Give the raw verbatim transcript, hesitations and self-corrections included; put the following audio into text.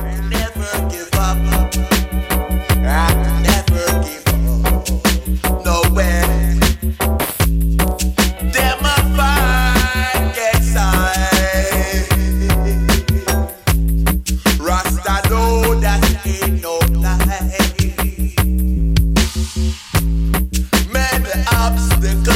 never give up. I never give up. Nowhere. Them a fight gets high. Rasta know that ain't no lie. Many obstacles